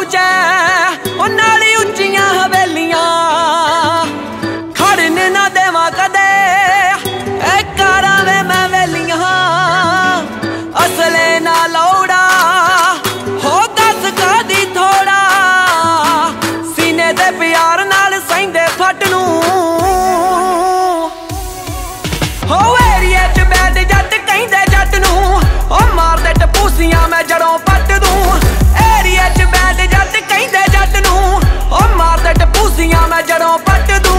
फौज ओ नाली उच्चियां हवेलियां खड़न ना देवा कदे ए कारां वे मैं वेलियां असले ना लौड़ा हो दस कादी थोड़ा सीने दे प्यार नाल सहिंदे फट नूं हो एरिया च बैठ जट कहिंदे जट नूं ओ मार दे टपूसियां मैं जड़ों पट दूं एरिया च बैठ जट कहिंदे जट नूं ओ मार दे टपूसियां मैं जड़ों पट दूं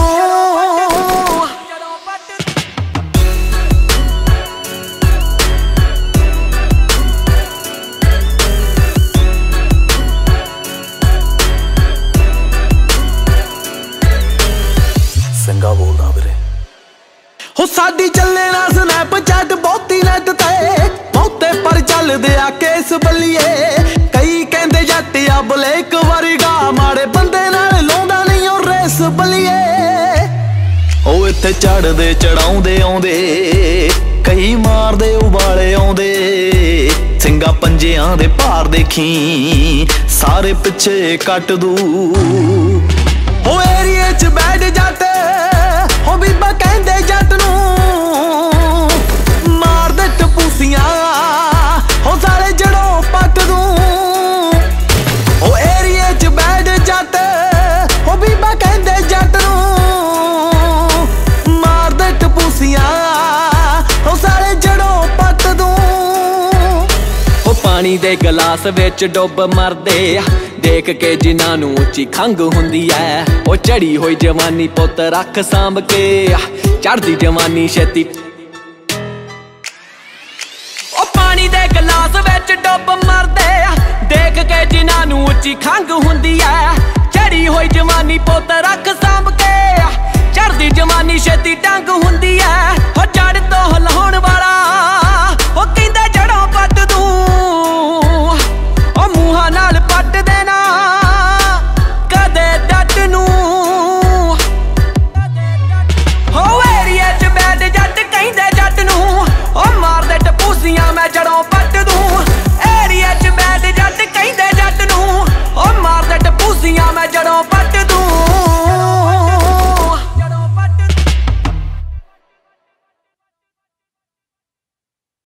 संगा बोलदा वीरे हो साडी चले ना स्नैपचैट बहुती नैट ते बहुते पर चलदे आ केस बल्लिए कई कहंदे जट आ ब्लैक वर्गा माड़े बंदे नाल लाउंदा नहीं ओ रेस बल्लिए ओ इत्थे चढ़दे चढ़ाउंदे आउंदे कई मारदे उबाले आउंदे सिंगा पंजियां दे भार देखी सारे पिछे कट दू हो एरिया च बैठ जट हो बीबा कहंदे जट नूं मार दे टपूसियां हो सारे जड़ों पट दूं हो एरिया च बैठ जट हो बीबा कहंदे जट नूं मार दे टपूसियां हो सारे जड़ों पट दूं ओ पानी दे गलास विच डुब मरदे देख के जिन्हां नूं उच्ची खंघ हुंदी ऐ ओ चढ़ी होई जवानी पुत्त रख सांभ के चढ़दी जवानी छेती ओ पानी दे गलास विच डुब मरदे देख के जिन्हां नूं उच्ची खंघ हुंदी ऐ चढ़ी होई जवानी पुत्त रख सांभ